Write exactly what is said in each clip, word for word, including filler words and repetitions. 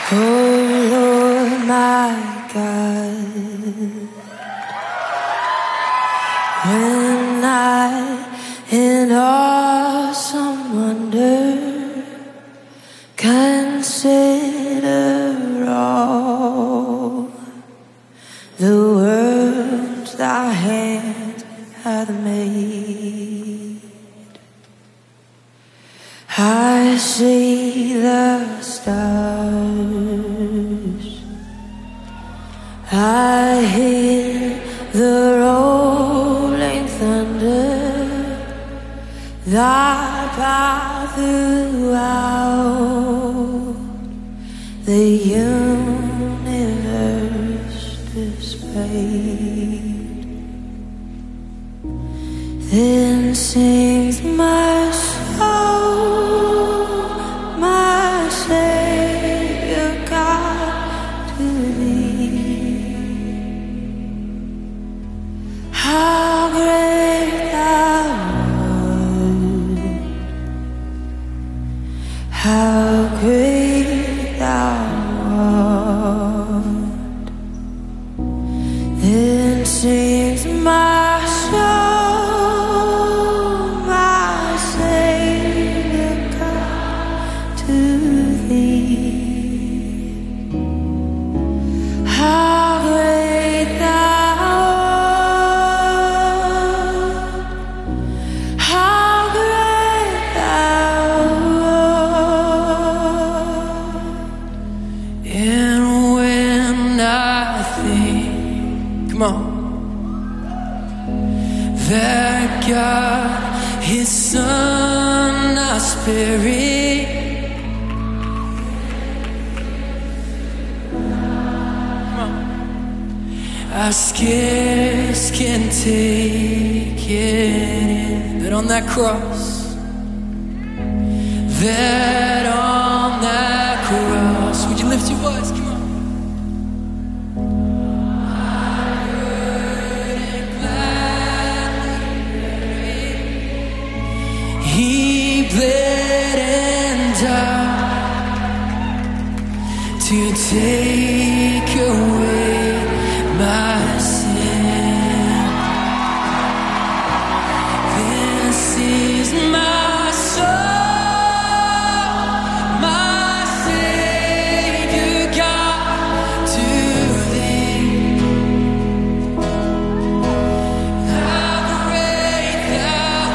Oh Lord, my God, when I in awesome wonder consider all the worlds thy hand hath made, I see the stars, I hear the rolling thunder, thy power throughout the universe displayed. Then sings my soul, my Savior God, to thee. How great thou art, how great thou art. Then sings my soul, my Savior God, to thee. How great thou art, how great thou art. And when I think, come on, that God, His Son, our Spirit, come on, I scarce can take it in, that on that cross, that on that cross, would you lift your voice? Come on. He bled and died to take away my sin. This is my soul, my Savior God, to thee. How great thou,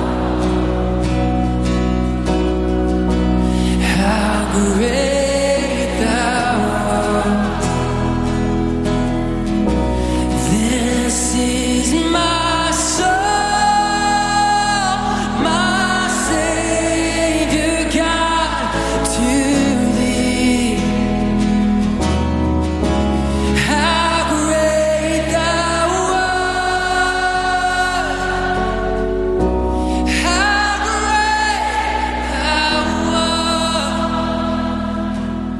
how great thou art. This is my soul, my Savior God, to thee. How great thou art, how great thou art.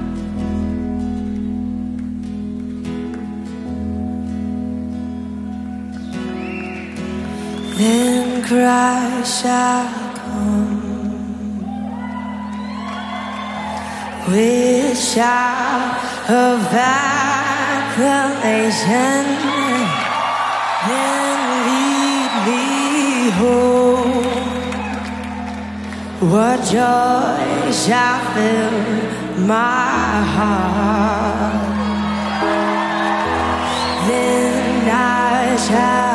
Then Christ shall come with shout of acclamation, then lead me home. What joy shall fill my heart, then I shall